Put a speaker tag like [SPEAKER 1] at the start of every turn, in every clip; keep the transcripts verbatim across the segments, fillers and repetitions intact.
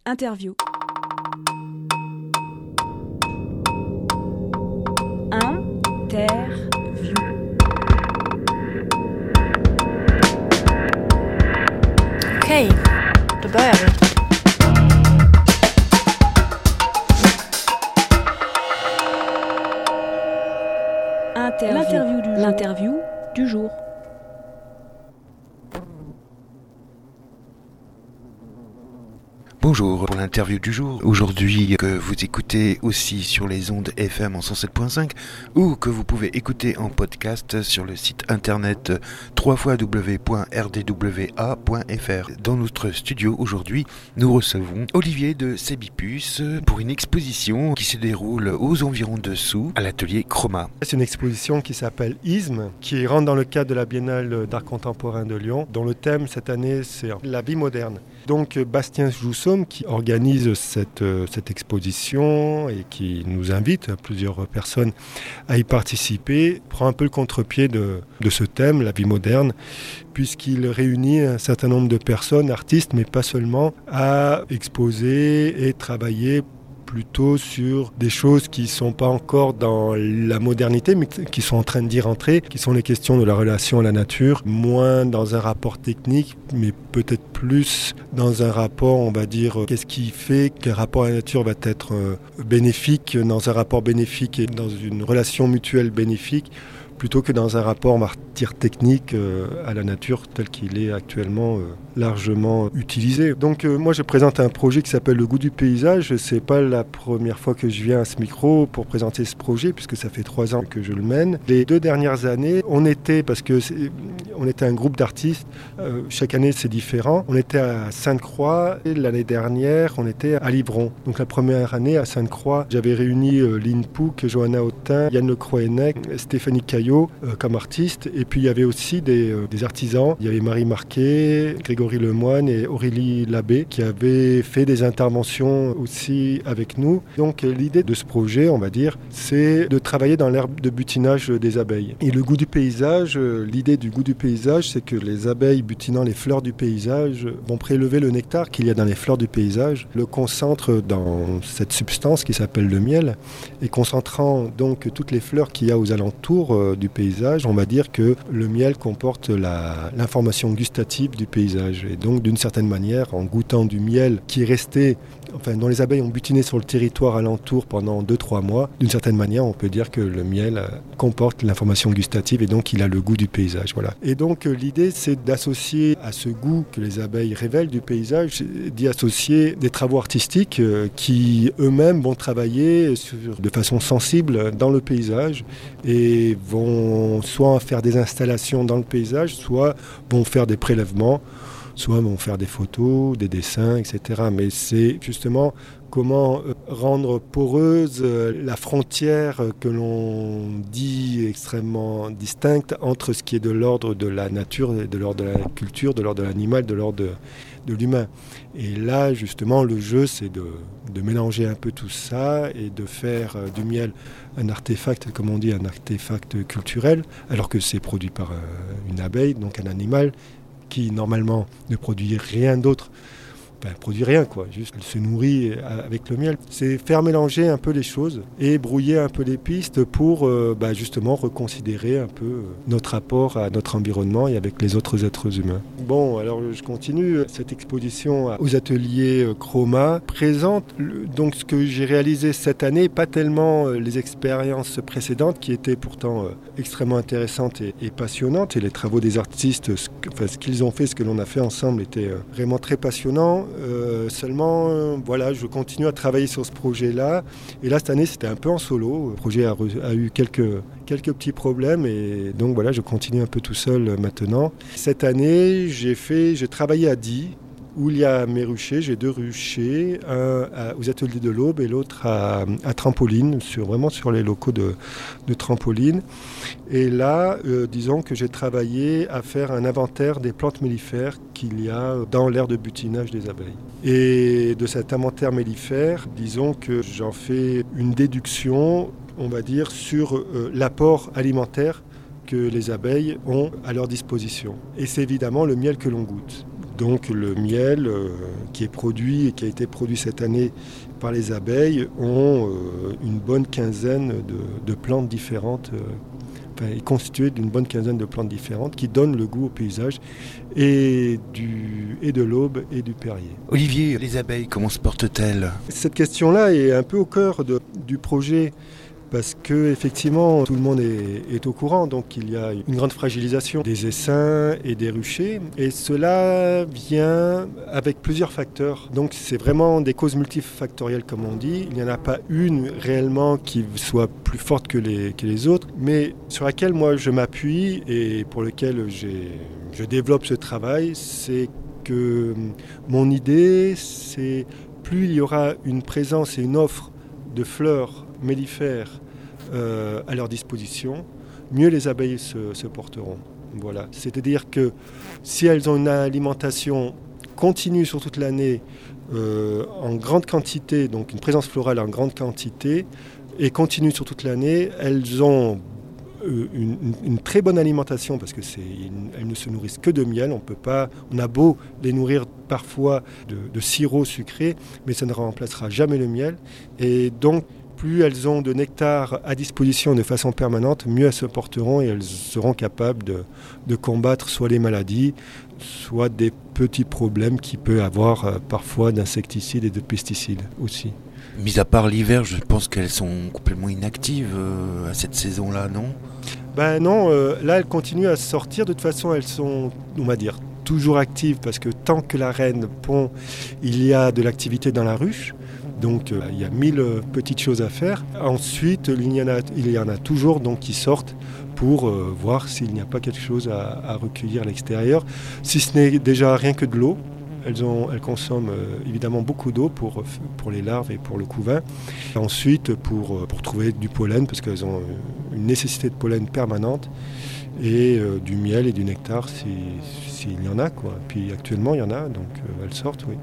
[SPEAKER 1] Interview. Interview.
[SPEAKER 2] Okej, då börjar vi.
[SPEAKER 1] Interview. L'interview du jour. L'interview du jour.
[SPEAKER 3] Bonjour, pour l'interview du jour, aujourd'hui que vous écoutez aussi sur les ondes F M en cent sept point cinq ou que vous pouvez écouter en podcast sur le site internet w w w point r d w a point f r. Dans notre studio aujourd'hui, nous recevons Olivier de Sebipus pour une exposition qui se déroule aux environs de Sous à l'atelier Chroma.
[SPEAKER 4] C'est une exposition qui s'appelle Isme, qui rentre dans le cadre de la Biennale d'art contemporain de Lyon, dont le thème cette année c'est la vie moderne. Donc Bastien Joussomme qui organise cette, euh, cette exposition et qui nous invite, plusieurs personnes, à y participer, prend un peu le contre-pied de, de ce thème, la vie moderne, puisqu'il réunit un certain nombre de personnes, artistes, mais pas seulement, à exposer et travailler plutôt sur des choses qui ne sont pas encore dans la modernité, mais qui sont en train d'y rentrer, qui sont les questions de la relation à la nature, moins dans un rapport technique, mais peut-être plus dans un rapport, on va dire, qu'est-ce qui fait qu'un rapport à la nature va être bénéfique, dans un rapport bénéfique et dans une relation mutuelle bénéfique, plutôt que dans un rapport, on va dire, technique euh, à la nature tel qu'il est actuellement euh, largement utilisé. Donc euh, moi je présente un projet qui s'appelle Le goût du paysage. C'est pas la première fois que je viens à ce micro pour présenter ce projet, puisque ça fait trois ans que je le mène. Les deux dernières années, on était, parce que c'est, on était un groupe d'artistes, euh, chaque année c'est différent, on était à Sainte-Croix et l'année dernière on était à Livron. Donc la première année à Sainte-Croix, j'avais réuni euh, Lynn Pouck, Johanna Autin, Yann Le Croenec, Stéphanie Caillot Euh, comme artiste, et puis il y avait aussi des, euh, des artisans. Il y avait Marie Marquet, Grégory Lemoine et Aurélie Labbé qui avaient fait des interventions aussi avec nous. Donc euh, l'idée de ce projet, on va dire, c'est de travailler dans l'herbe de butinage des abeilles. Et le goût du paysage, euh, l'idée du goût du paysage, c'est que les abeilles butinant les fleurs du paysage vont prélever le nectar qu'il y a dans les fleurs du paysage, le concentrent dans cette substance qui s'appelle le miel, et concentrant donc toutes les fleurs qu'il y a aux alentours euh, du paysage, on va dire que le miel comporte la, l'information gustative du paysage. Et donc, d'une certaine manière, en goûtant du miel qui est resté, enfin, dont les abeilles ont butiné sur le territoire alentour pendant deux trois mois, d'une certaine manière, on peut dire que le miel comporte l'information gustative et donc il a le goût du paysage. Voilà. Et donc, l'idée, c'est d'associer à ce goût que les abeilles révèlent du paysage, d'y associer des travaux artistiques qui, eux-mêmes, vont travailler sur, de façon sensible dans le paysage et vont soit faire des installations dans le paysage, soit vont faire des prélèvements, soit vont faire des photos, des dessins, et cetera. Mais c'est justement comment rendre poreuse la frontière que l'on dit extrêmement distincte entre ce qui est de l'ordre de la nature, de l'ordre de la culture, de l'ordre de l'animal, de l'ordre de, de l'humain. Et là, justement, le jeu, c'est de, de mélanger un peu tout ça et de faire du miel un artefact, comme on dit, un artefact culturel, alors que c'est produit par une abeille, donc un animal qui, normalement, ne produit rien d'autre. Ben, produit rien, quoi. Juste se nourrit avec le miel. C'est faire mélanger un peu les choses et brouiller un peu les pistes pour euh, ben, justement reconsidérer un peu notre rapport à notre environnement et avec les autres êtres humains. Bon, alors je continue. Cette exposition aux ateliers Chroma présente le, donc ce que j'ai réalisé cette année, pas tellement euh, les expériences précédentes qui étaient pourtant euh, extrêmement intéressantes et, et passionnantes, et les travaux des artistes, ce, que, enfin, ce qu'ils ont fait, ce que l'on a fait ensemble était euh, vraiment très passionnant. Euh, seulement, euh, voilà, je continue à travailler sur ce projet-là. Et là, cette année, c'était un peu en solo. Le projet a, re, a eu quelques, quelques petits problèmes. Et donc, voilà, je continue un peu tout seul euh, maintenant. Cette année, j'ai fait, j'ai travaillé à Die, où il y a mes ruchers. J'ai deux ruchers, un à, aux ateliers de l'Aube et l'autre à, à Trampoline, sur, vraiment sur les locaux de, de Trampoline. Et là, euh, disons que j'ai travaillé à faire un inventaire des plantes mellifères qu'il y a dans l'aire de butinage des abeilles. Et de cet inventaire mellifère, disons que j'en fais une déduction, on va dire, sur euh, l'apport alimentaire que les abeilles ont à leur disposition. Et c'est évidemment le miel que l'on goûte. Donc le miel euh, qui est produit et qui a été produit cette année par les abeilles ont euh, une bonne quinzaine de, de plantes différentes, euh, enfin, est constitué d'une bonne quinzaine de plantes différentes qui donnent le goût au paysage et, du, et de l'aube et du perrier.
[SPEAKER 3] Olivier, les abeilles, comment se portent-elles ?
[SPEAKER 4] Cette question-là est un peu au cœur de, du projet. Parce que effectivement, tout le monde est, est au courant, donc il y a une grande fragilisation des essaims et des ruchers, et cela vient avec plusieurs facteurs. Donc c'est vraiment des causes multifactorielles comme on dit. Il n'y en a pas une réellement qui soit plus forte que les, que les autres, mais sur laquelle moi je m'appuie et pour lequel j'ai, je développe ce travail, c'est que mon idée, c'est plus il y aura une présence et une offre de fleurs mellifères euh, à leur disposition, mieux les abeilles se, se porteront. Voilà. C'est-à-dire que si elles ont une alimentation continue sur toute l'année, euh, en grande quantité, donc une présence florale en grande quantité, et continue sur toute l'année, elles ont euh, une, une, une très bonne alimentation parce que c'est, une, elles ne se nourrissent que de miel. On peut pas, on a beau les nourrir parfois de, de sirop sucré, mais ça ne remplacera jamais le miel. Et donc plus elles ont de nectar à disposition de façon permanente, mieux elles se porteront et elles seront capables de, de combattre soit les maladies, soit des petits problèmes qu'il peut avoir euh, parfois d'insecticides et de pesticides aussi.
[SPEAKER 3] Mis à part l'hiver, je pense qu'elles sont complètement inactives euh, à cette saison-là, non ?
[SPEAKER 4] Ben non, euh, là elles continuent à sortir. De toute façon, elles sont, on va dire, toujours actives parce que tant que la reine pond, il y a de l'activité dans la ruche. Donc euh, il y a mille euh, petites choses à faire. Ensuite, il y en a, il y en a toujours donc, qui sortent pour euh, voir s'il n'y a pas quelque chose à, à recueillir à l'extérieur. Si ce n'est déjà rien que de l'eau, elles, ont, elles consomment euh, évidemment beaucoup d'eau pour, pour les larves et pour le couvain. Ensuite, pour, pour trouver du pollen, parce qu'elles ont une nécessité de pollen permanente, et euh, du miel et du nectar s'il si, si y en a, quoi. Puis actuellement, il y en a, donc euh, elles sortent, oui.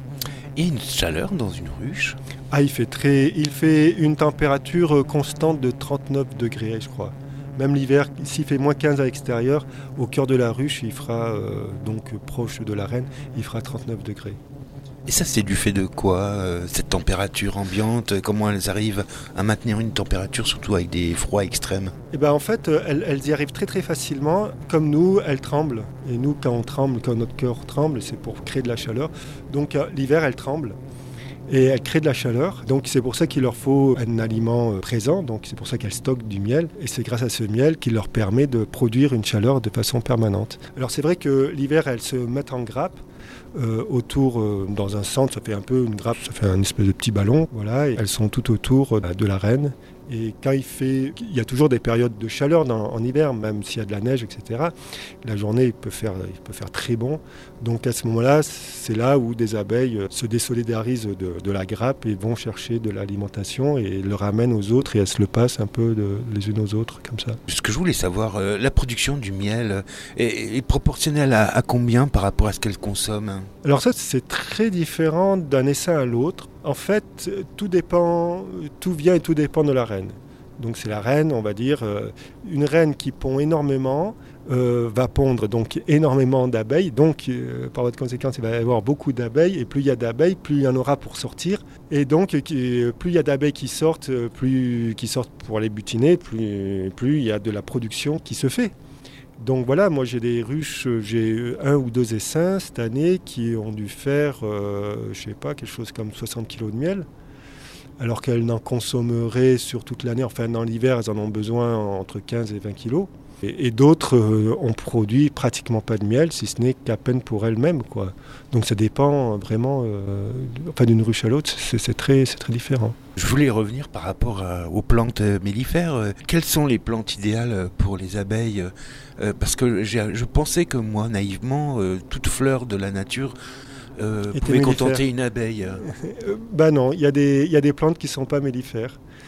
[SPEAKER 3] Et une chaleur dans une ruche ?
[SPEAKER 4] Ah, il fait, très, il fait une température constante de trente-neuf degrés, je crois. Même l'hiver, s'il fait moins quinze à l'extérieur, au cœur de la ruche, il fera, euh, donc proche de la reine, il fera trente-neuf degrés.
[SPEAKER 3] Et ça, c'est du fait de quoi, euh, cette température ambiante ? Comment elles arrivent à maintenir une température, surtout avec des froids extrêmes ?
[SPEAKER 4] Eh ben, en fait, elles, elles y arrivent très très facilement. Comme nous, elles tremblent. Et nous, quand on tremble, quand notre cœur tremble, c'est pour créer de la chaleur. Donc euh, l'hiver, elles tremblent. Et elles créent de la chaleur. Donc c'est pour ça qu'il leur faut un aliment euh, présent. Donc c'est pour ça qu'elles stockent du miel. Et c'est grâce à ce miel qu'il leur permet de produire une chaleur de façon permanente. Alors c'est vrai que l'hiver, elles se mettent en grappe. Euh, autour, euh, dans un centre, ça fait un peu une grappe, ça fait un espèce de petit ballon, voilà, et elles sont tout autour euh, de la reine. Et quand il fait, il y a toujours des périodes de chaleur dans, en hiver, même s'il y a de la neige, et cetera. La journée, il peut faire, il peut faire très bon. Donc à ce moment-là, c'est là où des abeilles se désolidarisent de, de la grappe et vont chercher de l'alimentation et le ramènent aux autres et elles se le passent un peu de, les unes aux autres, comme ça.
[SPEAKER 3] Ce que je voulais savoir, euh, la production du miel est, est proportionnelle à, à combien par rapport à ce qu'elle consomme ?
[SPEAKER 4] Alors ça, c'est très différent d'un essaim à l'autre. En fait, tout dépend, tout vient et tout dépend de la reine. Donc c'est la reine, on va dire, euh, une reine qui pond énormément, euh, va pondre donc énormément d'abeilles. Donc euh, par votre conséquence, il va y avoir beaucoup d'abeilles. Et plus il y a d'abeilles, plus il y en aura pour sortir. Et donc euh, plus il y a d'abeilles qui sortent, plus qui sortent pour les butiner, plus, plus il y a de la production qui se fait. Donc voilà, moi j'ai des ruches, j'ai un ou deux essaims cette année qui ont dû faire, euh, je sais pas, quelque chose comme soixante kilos de miel, alors qu'elles n'en consommeraient sur toute l'année, enfin dans l'hiver elles en ont besoin entre quinze et vingt kilos. Et, et d'autres euh, ont produit pratiquement pas de miel, si ce n'est qu'à peine pour elles-mêmes, quoi. Donc ça dépend vraiment, euh, enfin d'une ruche à l'autre, c'est, c'est, très, c'est très différent.
[SPEAKER 3] Je voulais revenir par rapport à, aux plantes mellifères. Quelles sont les plantes idéales pour les abeilles ? euh, Parce que j'ai, je pensais que moi, naïvement, euh, toute fleur de la nature euh, pouvait contenter une abeille.
[SPEAKER 4] Ben non, il y a des, il y a des plantes qui ne sont pas mellifères.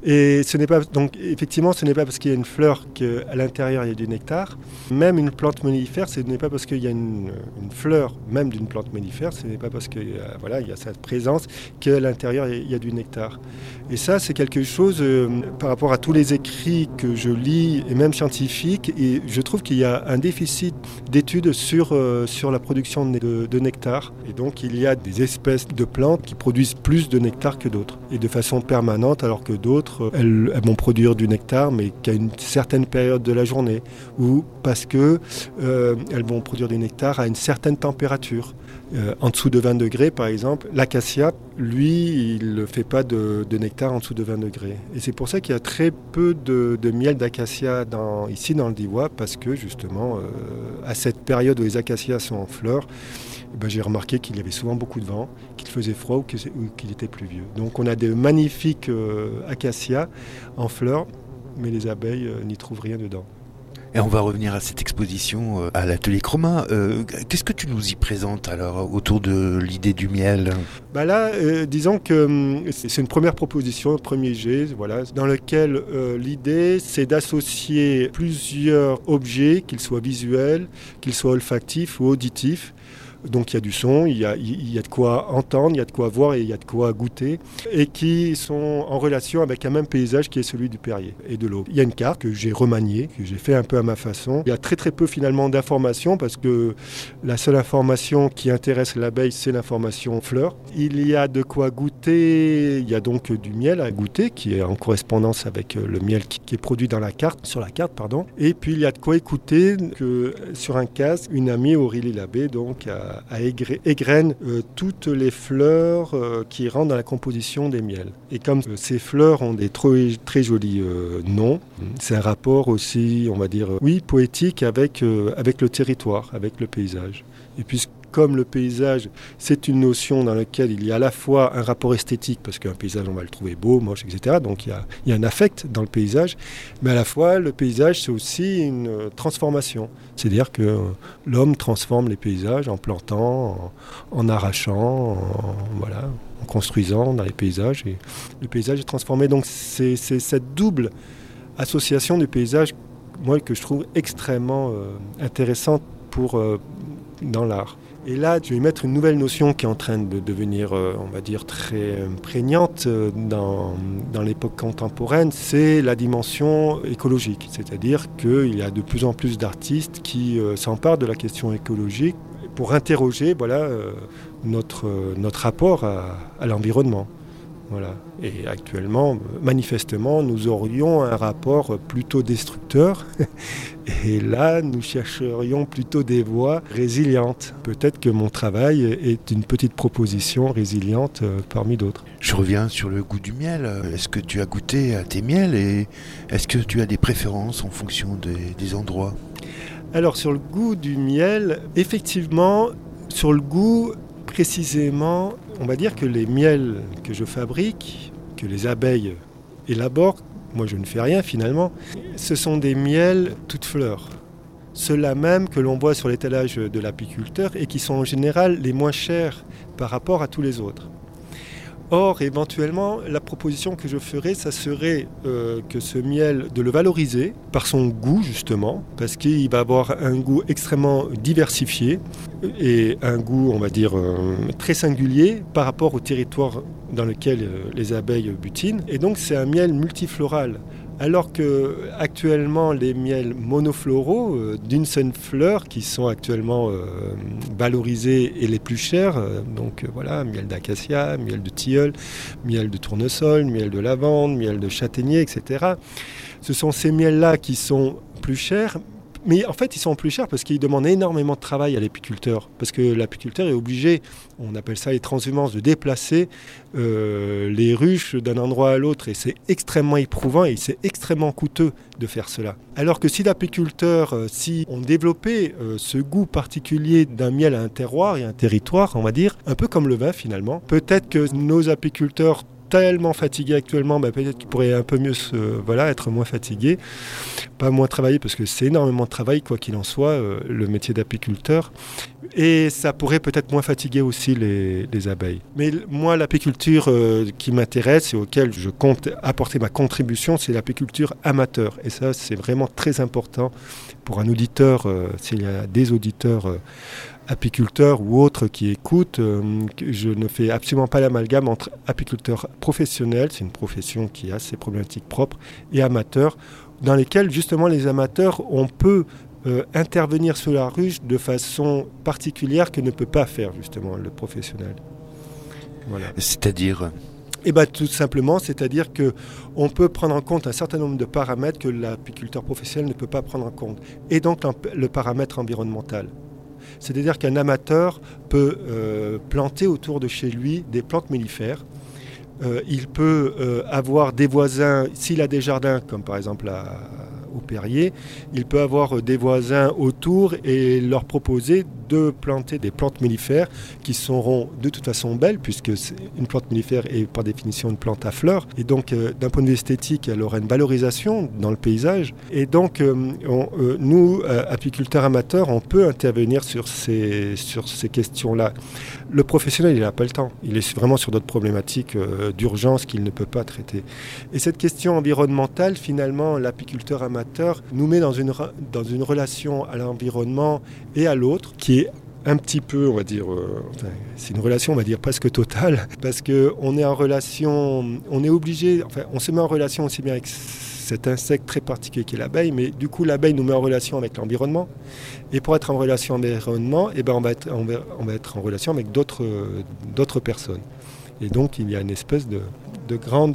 [SPEAKER 4] Et ce n'est pas, donc effectivement, ce n'est pas parce qu'il y a une fleur qu'à l'intérieur il y a du nectar. Même une plante mellifère, ce n'est pas parce qu'il y a une, une fleur, même d'une plante mellifère, ce n'est pas parce qu'il euh, voilà, il y a cette présence qu'à l'intérieur il y a du nectar. Et ça, c'est quelque chose euh, par rapport à tous les écrits que je lis, et même scientifiques, et je trouve qu'il y a un déficit d'études sur, euh, sur la production de, de nectar. Et donc, il y a des espèces de plantes qui produisent plus de nectar que d'autres, et de façon permanente, alors que d'autres, elles, elles vont produire du nectar, mais qu'à une certaine période de la journée, ou parce qu'elles euh, vont produire du nectar à une certaine température. Euh, en dessous de vingt degrés, par exemple, l'acacia, lui, il ne fait pas de, de nectar en dessous de vingt degrés. Et c'est pour ça qu'il y a très peu de, de miel d'acacia dans, ici dans le Diois, parce que justement, euh, à cette période où les acacias sont en fleurs, eh ben, j'ai remarqué qu'il y avait souvent beaucoup de vent, qu'il faisait froid ou qu'il, ou qu'il était pluvieux. Donc on a des magnifiques euh, acacias en fleurs, mais les abeilles euh, n'y trouvent rien dedans.
[SPEAKER 3] Et on va revenir à cette exposition euh, à l'atelier Chroma. Euh, qu'est-ce que tu nous y présentes alors autour de l'idée du miel ?
[SPEAKER 4] Bah là, euh, disons que c'est une première proposition, un premier jet, voilà, dans lequel euh, l'idée c'est d'associer plusieurs objets, qu'ils soient visuels, qu'ils soient olfactifs ou auditifs. Donc il y a du son, il y a, il y a de quoi entendre, il y a de quoi voir et il y a de quoi goûter, et qui sont en relation avec un même paysage qui est celui du Perrier et de l'Aube. Il y a une carte que j'ai remaniée, que j'ai fait un peu à ma façon. Il y a très très peu finalement d'informations parce que la seule information qui intéresse l'abeille, c'est l'information fleur. Il y a de quoi goûter, il y a donc du miel à goûter qui est en correspondance avec le miel qui, qui est produit dans la carte, sur la carte, pardon. Et puis il y a de quoi écouter que sur un casque, une amie, Aurélie Labbé, donc a à égrène euh, toutes les fleurs euh, qui rentrent dans la composition des miels. Et comme euh, ces fleurs ont des très, très jolis euh, noms, c'est un rapport aussi, on va dire, euh, oui, poétique avec, euh, avec le territoire, avec le paysage. Et puis comme le paysage, c'est une notion dans laquelle il y a à la fois un rapport esthétique, parce qu'un paysage, on va le trouver beau, moche, et cetera. Donc il y a, il y a un affect dans le paysage, mais à la fois, le paysage, c'est aussi une transformation. C'est-à-dire que l'homme transforme les paysages en plantant, en, en arrachant, en, voilà, en construisant dans les paysages. Et le paysage est transformé. Donc c'est, c'est cette double association du paysage, moi, que je trouve extrêmement euh, intéressante pour, euh, dans l'art. Et là, je vais mettre une nouvelle notion qui est en train de devenir, euh, on va dire, très euh, prégnante euh, dans, dans l'époque contemporaine, c'est la dimension écologique. C'est-à-dire qu'il y a de plus en plus d'artistes qui euh, s'emparent de la question écologique pour interroger voilà, euh, notre, euh, notre rapport à, à l'environnement. Voilà. Et actuellement, manifestement, nous aurions un rapport plutôt destructeur. Et là, nous chercherions plutôt des voies résilientes. Peut-être que mon travail est une petite proposition résiliente parmi d'autres.
[SPEAKER 3] Je reviens sur le goût du miel. Est-ce que tu as goûté à tes miels et est-ce que tu as des préférences en fonction des, des endroits ?
[SPEAKER 4] Alors, sur le goût du miel, effectivement, sur le goût, précisément, on va dire que les miels que je fabrique, que les abeilles élaborent, moi je ne fais rien finalement, ce sont des miels toutes fleurs. Ceux-là même que l'on voit sur l'étalage de l'apiculteur et qui sont en général les moins chers par rapport à tous les autres. Or, éventuellement, la proposition que je ferais, ça serait euh, que ce miel, de le valoriser par son goût, justement, parce qu'il va avoir un goût extrêmement diversifié et un goût, on va dire, euh, très singulier par rapport au territoire dans lequel euh, les abeilles butinent. Et donc, c'est un miel multifloral. Alors que actuellement les miels monofloraux euh, d'une seule fleur qui sont actuellement euh, valorisés et les plus chers, euh, donc euh, voilà, miel d'acacia, miel de tilleul, miel de tournesol, miel de lavande, miel de châtaignier, et cetera. Ce sont ces miels-là qui sont plus chers. Mais en fait, ils sont plus chers parce qu'ils demandent énormément de travail à l'apiculteur. Parce que l'apiculteur est obligé, on appelle ça les transhumances, de déplacer euh, les ruches d'un endroit à l'autre. Et c'est extrêmement éprouvant et c'est extrêmement coûteux de faire cela. Alors que si l'apiculteur, euh, si on développait euh, ce goût particulier d'un miel à un terroir et un territoire, on va dire, un peu comme le vin finalement, peut-être que nos apiculteurs tellement fatigués actuellement, bah, peut-être qu'ils pourraient un peu mieux se, voilà, être moins fatigués, pas moins travailler, parce que c'est énormément de travail, quoi qu'il en soit, euh, le métier d'apiculteur. Et ça pourrait peut-être moins fatiguer aussi les, les abeilles. Mais moi, l'apiculture euh, qui m'intéresse et auquel je compte apporter ma contribution, c'est l'apiculture amateur. Et ça, c'est vraiment très important pour un auditeur, euh, s'il y a des auditeurs euh, apiculteurs ou autres qui écoutent. Euh, je ne fais absolument pas l'amalgame entre apiculteur professionnel, c'est une profession qui a ses problématiques propres, et amateur, dans lesquels justement les amateurs, on peut euh, intervenir sur la ruche de façon particulière que ne peut pas faire justement le professionnel. Voilà.
[SPEAKER 3] C'est-à-dire ?
[SPEAKER 4] Eh bien, tout simplement, c'est-à-dire qu'on peut prendre en compte un certain nombre de paramètres que l'apiculteur professionnel ne peut pas prendre en compte, et donc le paramètre environnemental. C'est-à-dire qu'un amateur peut euh, planter autour de chez lui des plantes mellifères. Euh, il peut euh, avoir des voisins, s'il a des jardins, comme par exemple à, au Perrier, il peut avoir des voisins autour et leur proposer de planter des plantes mellifères qui seront de toute façon belles, puisque une plante mellifère est par définition une plante à fleurs. Et donc, euh, d'un point de vue esthétique, elle aura une valorisation dans le paysage. Et donc, euh, on, euh, nous, euh, apiculteurs amateurs, on peut intervenir sur ces, sur ces questions-là. Le professionnel, il n'a pas le temps. Il est vraiment sur d'autres problématiques euh, d'urgence qu'il ne peut pas traiter. Et cette question environnementale, finalement, l'apiculteur amateur nous met dans une, dans une relation à l'environnement et à l'autre qui est un petit peu, on va dire, euh, enfin, c'est une relation, on va dire, presque totale, parce qu'on est en relation, on est obligé, enfin, on se met en relation aussi bien avec cet insecte très particulier qui est l'abeille, mais du coup, l'abeille nous met en relation avec l'environnement. Et pour être en relation avec l'environnement, eh ben, on, va être, on, va, on va être en relation avec d'autres, euh, d'autres personnes. Et donc, il y a une espèce de, de grande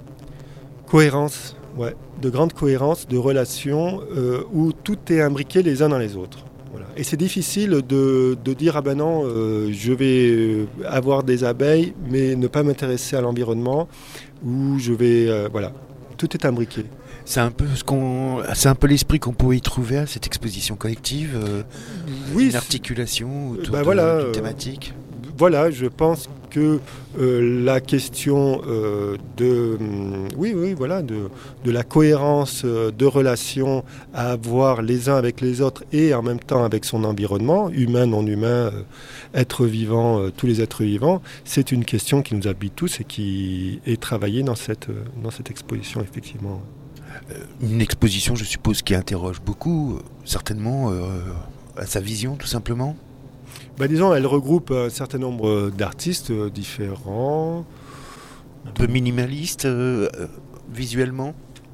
[SPEAKER 4] cohérence, ouais, de grande cohérence de relations euh, où tout est imbriqué les uns dans les autres. Voilà. Et c'est difficile de, de dire ah ben non, euh, je vais avoir des abeilles, mais ne pas m'intéresser à l'environnement, ou je vais euh, voilà, tout est imbriqué.
[SPEAKER 3] C'est un peu ce qu'on, c'est un peu l'esprit qu'on pouvait y trouver à cette exposition collective. Euh,
[SPEAKER 4] oui,
[SPEAKER 3] une articulation autour
[SPEAKER 4] bah
[SPEAKER 3] de,
[SPEAKER 4] voilà,
[SPEAKER 3] d'une thématique.
[SPEAKER 4] Euh, voilà, je pense que euh, la question euh, de, oui, oui, voilà, de, de la cohérence euh, de relations à avoir les uns avec les autres et en même temps avec son environnement, humain, non humain, euh, être vivant, euh, tous les êtres vivants, c'est une question qui nous habite tous et qui est travaillée dans cette, euh, dans cette exposition, effectivement.
[SPEAKER 3] Une exposition, je suppose, qui interroge beaucoup, euh, certainement, euh, à sa vision, tout simplement.
[SPEAKER 4] Bah, disons, elle regroupe un certain nombre d'artistes euh, différents.
[SPEAKER 3] Un peu minimaliste, euh, euh, visuellement.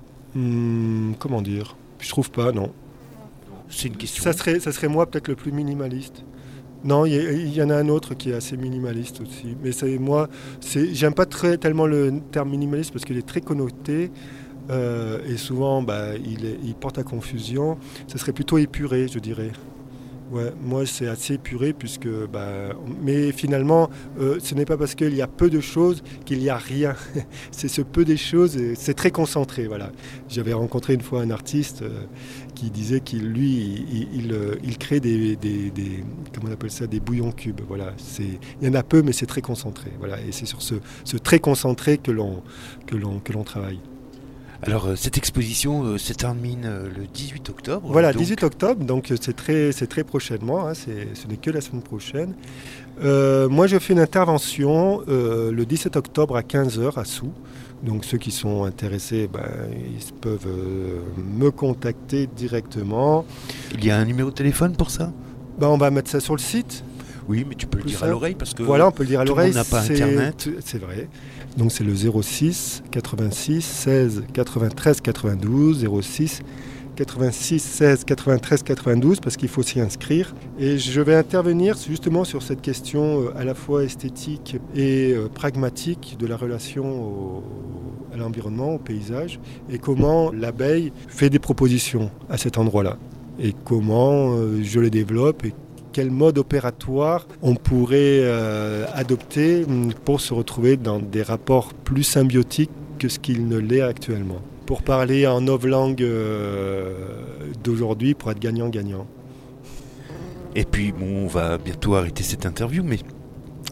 [SPEAKER 4] Hum, comment dire ? Je trouve pas, non.
[SPEAKER 3] C'est une question.
[SPEAKER 4] Ça serait, ça serait moi peut-être le plus minimaliste. Non, il y, y en a un autre qui est assez minimaliste aussi. Mais c'est moi, c'est, j'aime pas très, tellement le terme minimaliste parce qu'il est très connoté. Euh, et souvent, bah, il, est, il porte à confusion. Ce serait plutôt épuré, je dirais. Ouais, moi, c'est assez épuré, puisque, bah, mais finalement, euh, ce n'est pas parce qu'il y a peu de choses qu'il n'y a rien. C'est ce peu des choses, et c'est très concentré. Voilà. J'avais rencontré une fois un artiste euh, qui disait qu'il, lui, il, il, il, il crée des, des, des, comment on appelle ça, des bouillons cubes. Voilà. C'est, il y en a peu, mais c'est très concentré. Voilà. Et c'est sur ce, ce très concentré que l'on, que l'on, que l'on travaille.
[SPEAKER 3] Alors, euh, cette exposition euh, se termine euh, le dix-huit octobre.
[SPEAKER 4] Voilà,
[SPEAKER 3] donc...
[SPEAKER 4] dix-huit octobre, donc c'est très, c'est très prochainement, hein, c'est, ce n'est que la semaine prochaine. Euh, moi, je fais une intervention euh, le dix-sept octobre à quinze heures à Sous. Donc, ceux qui sont intéressés, ben, ils peuvent euh, me contacter directement.
[SPEAKER 3] Il y a un numéro de téléphone pour ça ?
[SPEAKER 4] Ben, on va mettre ça sur le site.
[SPEAKER 3] Oui, mais tu peux le dire
[SPEAKER 4] ça.
[SPEAKER 3] à l'oreille parce que
[SPEAKER 4] voilà, on peut le dire à l'oreille.
[SPEAKER 3] Tout le monde n'a pas
[SPEAKER 4] c'est,
[SPEAKER 3] Internet.
[SPEAKER 4] C'est vrai. Donc c'est le zéro six quatre-vingt-six seize quatre-vingt-treize quatre-vingt-douze zéro six quatre-vingt-six seize quatre-vingt-treize quatre-vingt-douze parce qu'il faut s'y inscrire. Et je vais intervenir justement sur cette question à la fois esthétique et pragmatique de la relation au, à l'environnement, au paysage, et comment l'abeille fait des propositions à cet endroit-là. Et comment je les développe et quel mode opératoire on pourrait euh, adopter pour se retrouver dans des rapports plus symbiotiques que ce qu'il ne l'est actuellement. Pour parler en novlangue euh, d'aujourd'hui, pour être gagnant-gagnant.
[SPEAKER 3] Et puis, bon, on va bientôt arrêter cette interview, mais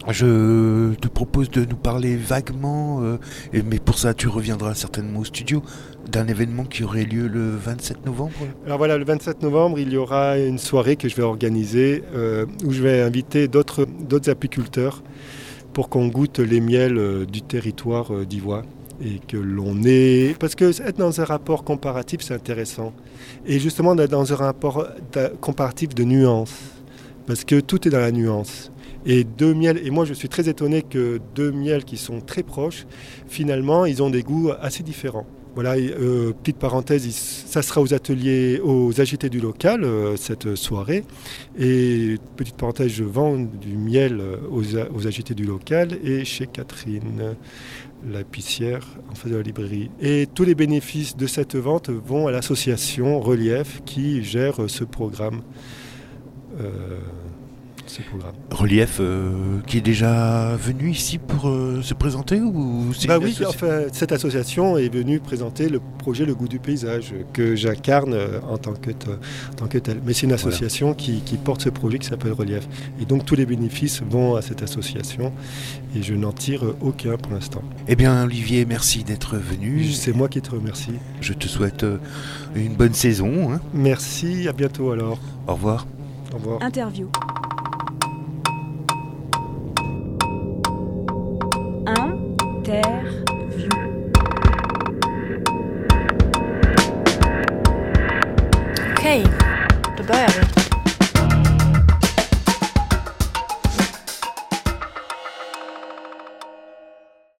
[SPEAKER 3] Je te propose de nous parler vaguement, euh, et, mais pour ça tu reviendras certainement au studio, d'un événement qui aurait lieu le vingt-sept novembre.
[SPEAKER 4] Alors voilà, le vingt-sept novembre, il y aura une soirée que je vais organiser euh, où je vais inviter d'autres, d'autres apiculteurs pour qu'on goûte les miels euh, du territoire euh, d'Ivoire. Et que l'on est... Parce que être dans un rapport comparatif, c'est intéressant. Et justement, d'être dans un rapport comparatif de nuances. Parce que tout est dans la nuance. Et deux miels, et moi je suis très étonné que deux miels qui sont très proches, finalement, ils ont des goûts assez différents. Voilà, et, euh, petite parenthèse, ça sera aux ateliers, aux agités du local, euh, cette soirée. Et petite parenthèse, je vends du miel aux, aux agités du local et chez Catherine, l'épicière, en face de la librairie. Et tous les bénéfices de cette vente vont à l'association Relief qui gère ce programme. Euh, ce programme.
[SPEAKER 3] Relief euh, qui est déjà venu ici pour euh, se présenter ou c'est
[SPEAKER 4] bah oui,
[SPEAKER 3] associ...
[SPEAKER 4] enfin, cette association est venue présenter le projet Le Goût du Paysage que j'incarne en tant que, t- en tant que tel. Mais c'est une association voilà. qui, qui porte ce projet qui s'appelle Relief. Et donc tous les bénéfices vont à cette association et je n'en tire aucun pour l'instant.
[SPEAKER 3] Eh bien Olivier, merci d'être venu.
[SPEAKER 4] C'est moi qui te remercie.
[SPEAKER 3] Je te souhaite une bonne saison. Hein.
[SPEAKER 4] Merci, à bientôt alors.
[SPEAKER 3] Au revoir.
[SPEAKER 4] Au revoir.
[SPEAKER 1] Interview. Interview.